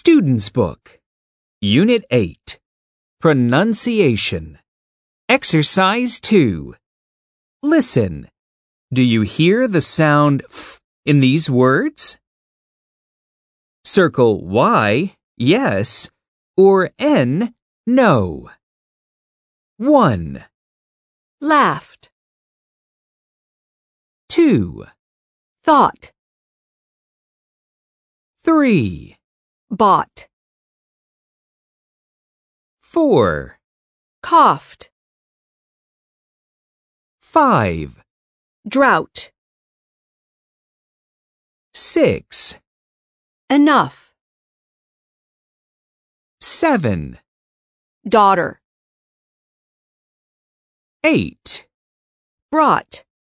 Student's Book, Unit 8, Pronunciation. Exercise 2. Listen. Do you hear the sound f in these words? Circle Y, yes, or N, no. 1, laughed, 2, thought, 3, bought, 4, coughed, 5, drought, 6, enough, 7, daughter, 8. brought.